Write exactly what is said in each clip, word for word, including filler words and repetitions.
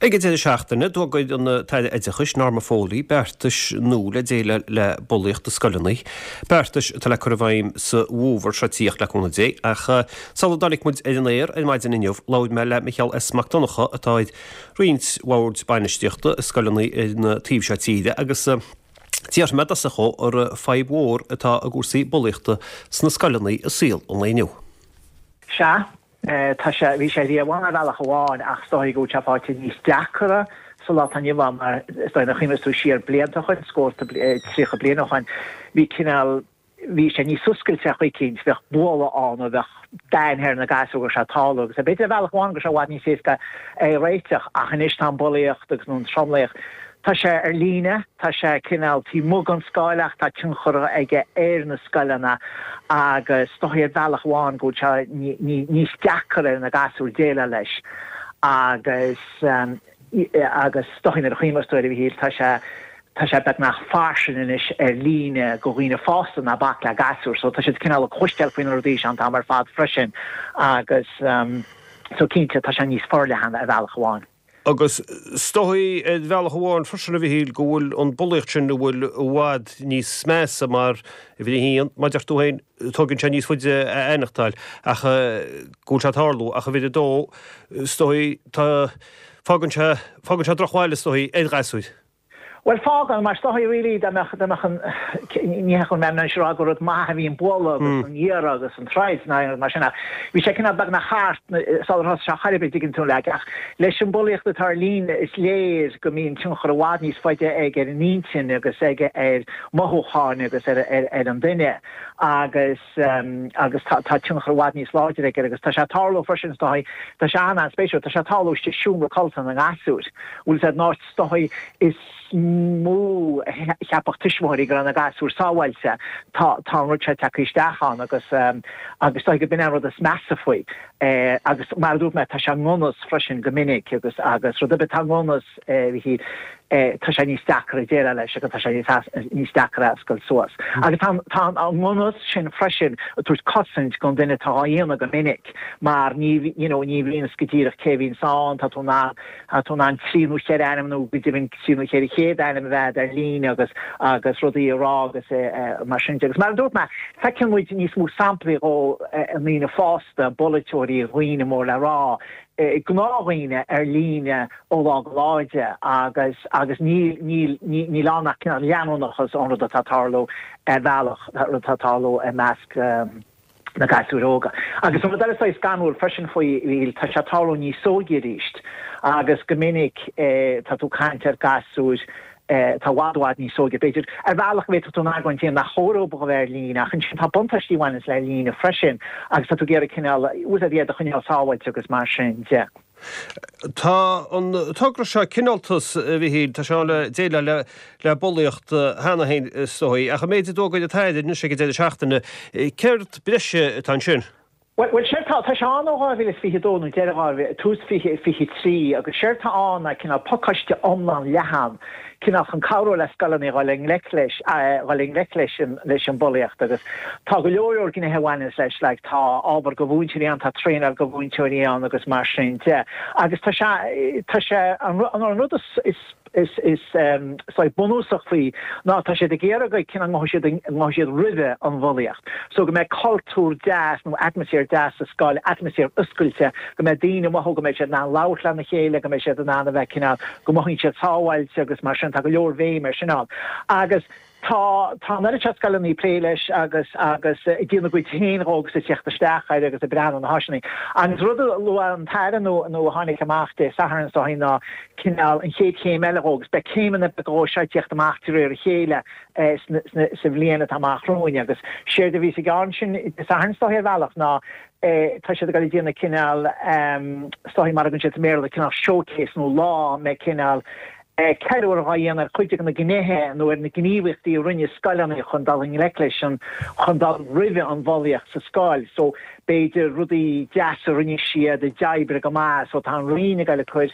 Ige dé seachtainna dú goid an taide éidechas norma fólí, beartas nó le déile le bolíocht a scoilnaí. Beartas tá le curhhaim sa bhúvar se tíocht leúna dé, ach saldalig mud éidir in maidin inniuh láid me le Michael S. McDonagha atáid riint bhhaird bainisteachta a scoilnaí in tíomh se tíide, agus tíar me a cho ar feib mhór atá a gúsaí bolíochta sna scoilnaí a síl an léniu. Se? Tá sé bhí sé dí bhhain bhealach bháin ach stoigh go teapáte níos deachara so lá tan bhá mar stoid nach chimas tú siar blianta chuin scóirta trícha bliana chuin bhí cinál bhí sé níos suscailte chuig cinn bheith bóla an a bheith dainhéir na gasúgur se tálagus a beidir bhealach bháin go se bhhaid ní séca é réiteach a chanis tá bolíocht agus nó tromléoch. Tá sé ar líne, tá sé cinál tí mug an scoileach tá tinchora ige éir na scoilena agus stohiad bhealach bháin go se níos deachara na gasúr déile leis agus agus stohin ar chuimestoir bhí híl tá sé tá sé beg nach farsin inis ar líne go riine fásta na bach le gasúr, so tá sé cinál a chuisteil faoin rodí an tá mar fad freisin agus so cínte tá sé níos forlehanna a bhealach bháin. Agus stoí bhealach bháin freisinna bhí híl go bhfuil an bolíocht sin bhfuil bhád níos sméasa mar i bhí híon maidir tú hain tugann sé níos fuide éachtáil ach gúil se tharlú ach a bhíidir dó stoí tá fágann se drochháile stoí éadghasúid. Well fágan mar stoí rilí deach níchan me an srá go maithe hí an bóla agus an dhéar agus an treid na mar sinna. Bhí sé cinna bag na háart sáhas se charibh diginn tú le ach leis an bolíocht tar líne is léir go mín tunchar bhád níos feite ag ar an nítin agus ige ar mothúáin agus ar an duine agus agus tá tunchar bhád níos láidir ag agus tá sé táló frisin stoí tá se anna an spéisiú tá se talúiste siúmra coltan an gasúr. Bhfuil sé ná stoí is mú cheapach tuismóirí gur an a gasúr sáhailte tá rute takeíisteachán agus agus tá go bin rud a smesa faoi agus mar dúh me tá se ngónas freisin go minic agus agus rud a bit tá ngónas hí tá sé níos deachra déire leis agus tá sé níos deachra scoil suas. Agus tá an ngónas sin freisin túirt cosint gon duine tá dhéana go minic mar ní ní bhíon scotíireach céhín sáin tá tú ná tú ná tríú chéir anam nó go dtíhann tríú chéir chéad anam bheith ar líne agus agus rudaí ará agus mar sin agus mar dúirt me fecinn muid níos mú samplaí ó an lína fásta bolatóirí roioine mór le rá gnáhaine ar líne ó lá láide agus agus ní lánach cin leanúnachas an rud a tatáló bhealach tatáló a measc na gasúróga. Agus an dar is ganúil freisin faoi bhíl tá se táló ní sógi ríist agus gomininic tá tú caiintear gasúr tá bhádháid ní sóga beidir ar bhealach bhéit tú nágain tíon na chóróba bhir lína chun sin tá buntaistíhain is le lína freisin agus tá tú géar cinál ús a dhéad a chuineál sáhailte agus mar sin de. Tá an tugra se cináltas bhí híl tá seán le déile le le bolíocht hena hain sóí a chu méidir dógaid a taide nu sé go déidir seachtainna ceirt breise tá sin. Well sé tá tá se an áhil is fihi dónú deáh tús fihi fihi trí agus séirtá anna cinna pocaiste omlan lehan cinna an cabú le scalanní gáling leis gáling leis leis an bolíocht agus tá go leor cinna hehaine leis le tá ábar go bhúntií an tá tréar go bhúntií an agus mar sin de agus tá sé tá sé an rud is is is um so bonusach fí ná tá sé de géar go cin an siad rive an bholiacht so go me cultúr deas nó atmosfér deas a sáil atmosfér uscuilte go me díine mo go me sé ná lála na chéile go me sé an anna bheith cinál go mohinn sé táhailte agus mar sin tá go leor bhé mar sinál agus Tá tá na scalanní pléiles agus agus dtíanana go téanrógus sa teachtasteachid agus a brean an hasna. An rud lu an taire nó nó hánig amachta saharan sa hína cinál an chéad chéim eilerógus be céimena begó se teachtamachtaí ar chéile sa bbliana amachróine agus séir de bhí sa gáin sin saharan stáhir bhealach ná tá sé go dtíanana cinál stáhí mar an si méle cinál showcase nó lá me cinál ceúir haíana ar chuide na gnéthe nó ar na gníomhachtaí rinne scailena chun dal an leicleisin chun dal rive an bholaíocht sa scáil, so beidir rudaí deas a rinne siad a deabre go más ó tá riine gaile chuid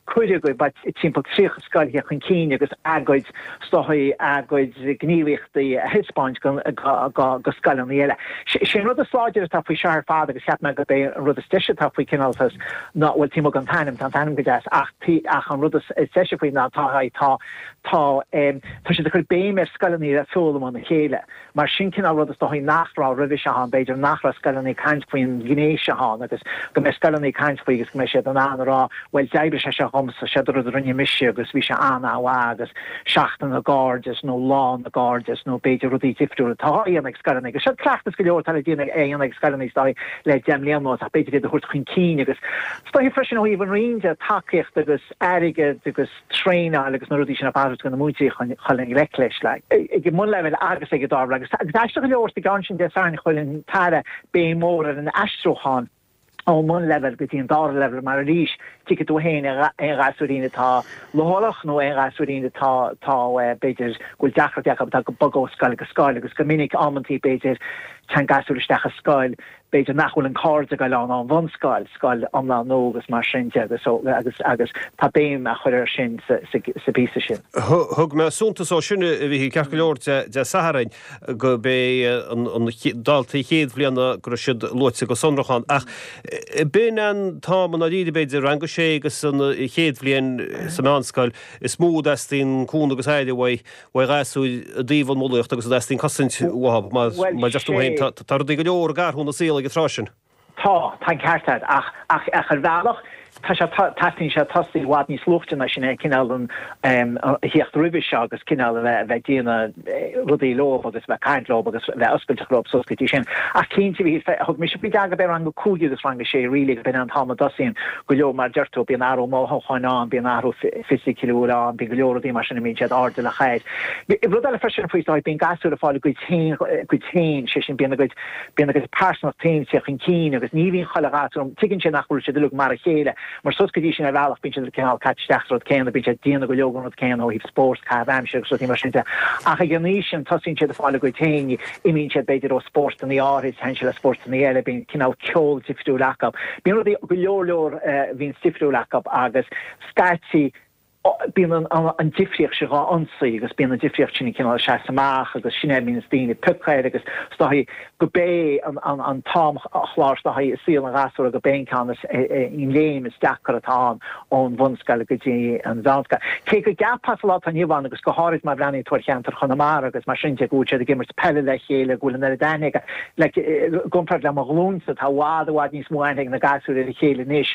chuide go ba timp trí scoil he chun cíine agus agoid stochaí agoid gníomhachtaí hispáint go go scoil an éile. sé rud a sláidir tá faoi sear fád agus cheap me go bé rud a stiise tá faoi cináltas ná bhfuil tímo an tanim tá tanim go deas ach ach an rud stiise faoi ná tá tá tá tá sé chur béim ar scoilí a fólam an na chéile. Mar sin cinál rud a stochaí nachrá rubhi se an beidir nachrá scoilí caiint faoin gnééis se há agus go me scoilí caiint faoi agus go me sé an anrá bhfuil deibre se se chumsa sé rinne misisi agus bhí se anna agus seachtain na Guardias nó lán na Guardias nó beidir rudí difriú atá an ag scoilí agus se clachtas go leor tal dína é an ag scoilí stá le demléanmó a beidir a chuirt chun cíine agus stoi freisin ó íhan rinde takeíocht agus aige agus tréine agus na rudí sin apá go na múti cholinn leis le. Ig mun level agus ag dá agus go leor de gan sin de sáin cholinn tare bé mór an astroán. Ó mun level go tín dá level mar a ríis ticket ó héin an gasúíine tá loholach nó an gasúíine tá tá beidir goil dechar deach go bagó scoil go scoil agus go minic ammantí beidir tan gasúisteach a scoil beidir nachhfuil an cardide go lá an bhain scoil scoil amlá nó agus mar sinte agus agus agus tá béim a chuir sin sa bísa sin. Thug me súntas ó sinne a bhí ceach go leor de Saharain go bé an daltaí chéad bblianana gur siad loite go sonrachan ach bin an tá an a ríide beidir rang go sé agus an chéad bblion san anscoil is smúd tín cún agus éide bhha bhha gasú díomh mólaocht agus tín cosint wahab má deúhéin tar d go leor gar hún a síla go trásin. Tá tá ceartad ach ach ach ar bhealach tá se tatín se tasí bhád níos luchtainna sin é cinál an hiocht rubhi se agus cinál bheith bheith díana rudí lob agus bheith caiint lob agus bheith oscailte lob soscatí sin. Ach cinnte bhí thug mis bí aga be an go cúgiú agus rang sé rilí ben an táma dosín go leo mar deirtó bí an áú máthchaáin bí an áú fiúán bí go leorí mar sinna míid áde le chaid. Rud eile fresin faoá bín gasú a fáil go tain sé sin bína bína go personal tain sé chun cín agus níhín cholegáúm tugann sé nachúil sé dulú mar a chéile. Mar soscadí sin a bhealach bin cinál catteachród céan a bin díana go leoganrad céan ó híh sport cá bhaimse so tí mar sinnta. Ach a gníos sin tosín sé a fáile go taine imín sé beidir ó sport an áris hen se le sport an eile bin cinál ceol sifriú lechab. Bíon rudí go leor leor hín sifriú lechab agus scaití bíon an difriocht se gá ansaí agus bíon an difriocht sinna cinál se samach agus sinné mín tíine puchéir agus stáhí go bé an tám chláir stáhí síl an gasú a go béincanas in léim is dechar atá ón bhunscail go dtí an bhesca. Cé go gappas lá an hiomháin agus go háid mar brenn tuaircheantar chunamara agus mar sinnte gúte a gimmert pelle le chéile gúil an daine le gomfrad le mar glúnsa tá bhád bhád níos móin na gasú a chéile níis.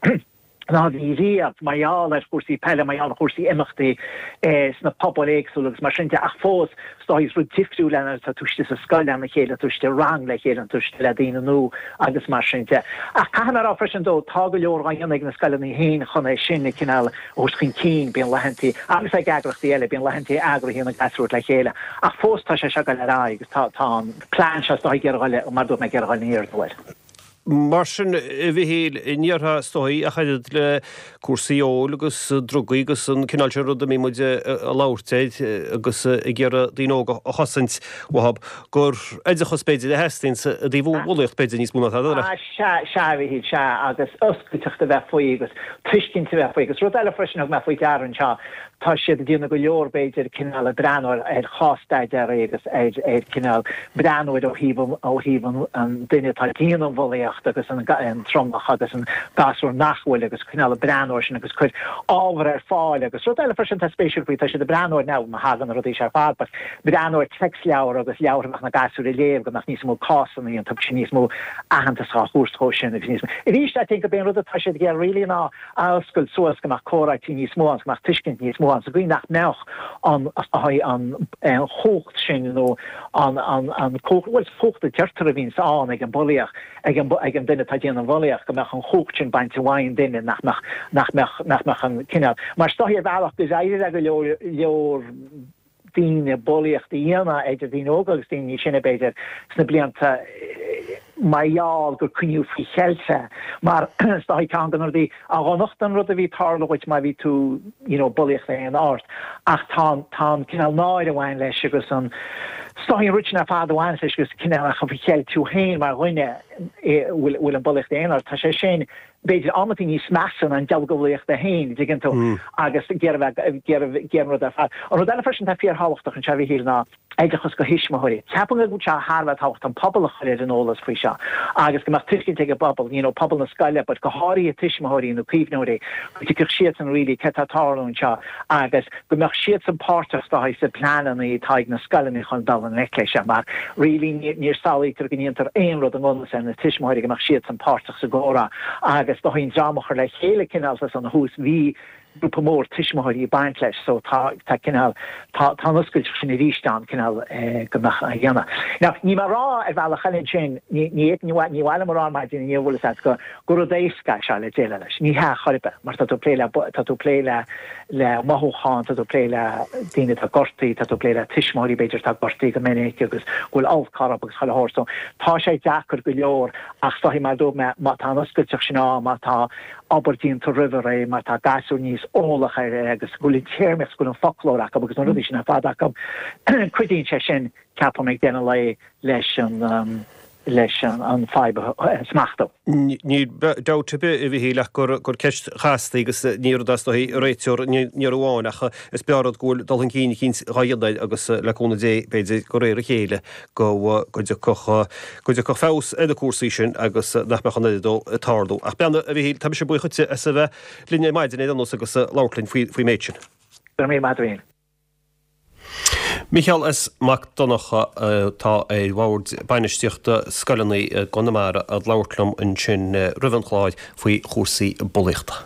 ná bhí riamh maiall ar chósaí pelle maiall chósaí imachtaí sna pobl éagsúlagus mar sinnte ach fós stáis ru difriú lena tá tuiste sa scoil na chéile tuiste rang le chéile an tuiste le daine nó agus mar sinnte. Ach caian ar freisin dó tá go leor ghainnig na scoilnaí héin chuna sinna cinál ó chun cín bíon lehantí agus ag agrachtaí eile bíon lehantí agra híonna gasúirt le chéile. Ach fós tá sé se go le rá agus tá tá plán se tá geargáile mar dú me geargáil níir bhfuil. Mar sin bhíhéil níortha stoí a chaidir le cuasaíol agus drogaí agus an cinálse rud a mí muide a láirteid agus i ggéar daóga a chosint wahab gur éidir chospéidir a heín a dí bhhlaocht beidir níos múna se bhíhíid se agus oscuteachta bheith faoí agus tuiscinnta bheith faoí agus rud eile freisin me faoi dearan se tá siad a dtíanana go leor beidir cinál a breanir ar chásteid ar agus ar cinál breanúid ó híbam ó híban an duine tá díanam bholaíocht agus an tromach agus an gasú nachhfuil agus cinál a breanúir sin agus chuid ábhar ar fáil agus rud eile freisin tá spéisiú faoi tá siad a breanúir ná a hagan rudí se fád bas breanúir tex leabhar agus leabharach na gasú i léamh go nach níos mó cásan í an tab sin níos mó ahananta á chóstó sin a níos. I ríis I think go ben rud tá siad ggéir rilí ná áscoil suas go nach córáití níos mó nach tuiscint níos mó so going nach mech an an an hocht sin no an an an was focht de terter vín an ag an boliach ag an ag an dinne tadien an boliach go mech an hochtchen bain te wain dinne nach nach nach mech nach mech an kinna maar sto hier veilach dus eidir go leor leor díine boliach díana eidir dín ógus dín ní sinne beidir sna blianta maiall gur cuniú fi chelse, maar sta kan gan die a nochten rud a vi tarloit ma vi tú you know bullich le an art ach tá tá kinál náid a wein leis agus an sta rina fa wein gus kinál a fi chel tú héin mar rinne wil an bullich an art tá sé sin beidir amtí ní smasan an dealgoléocht a hain digin tú agus géar a fa. An denna fersin tá fiar hálachtach an se hí ná eidirchas go hisismthirí. Tepa go se Harvard hacht an pobl choir an ólas fao se. agus go mar tuiscin te bobbal, you know, pobl na scaile, but go háirí a tiismthirí nó cíbhnóirí, go gur siad an rilí cetátáún se agus go meach siad an páirtas tá sa planan í taig na scailení chun dal an ecléise, mar rilí níor salí gur gníontar aon rud an ólas an na tiismthirí go meach siad an páirtas sa góra agus do hín dramachar le chéile cinál an hús hí grúpa mór tiismthirí baint leis, so tá cinál tá nuscail sin i rístan cinál go meach a dhéanana. Now, ní mar rá ar bhealach chalinn sin, ní bhhaile mar rá maid in níomhúlas at go gur déisca se le déile leis. Ní he choribe, mar tá tú pléile tá tú pléile le mathúcháin, tá tú pléile daine tá gortaí, tá tú pléile tiismthirí beidir tá gortaí go minic agus bhfuil áhcarab agus chailethóir. So tá sé deachar go leor ach tá hí mar dó má tá nuscailteach sin á, má tá Aberdeen to River é, má tá gasú níos ólach ar agus bhfuil téirmeach go an folklórach agus an rudí sin a fadach cuidín sé sin ceappa méid déna le leis an leis an fáibe smachta. Ní dáta be i bhí híleach gur gur ceist chaasta agus níordas do réiteúr níorháinach is bearad gúil dal an cíine cín raadaid agus leúna dé beidir go réir a chéile go goide go fás a cuasaí sin agus nachmechanidó tardú. Ach beanna a bhí tá sé buchute a sa bheith líne maidin é an agus láirlinn faoi méid sin. Gur mé madrin. Michael is mac donnacha tá é bhhard bainistíochta scailinaí Conamara a láirlumm an sin rihanchláid faoi chósaí buliachta.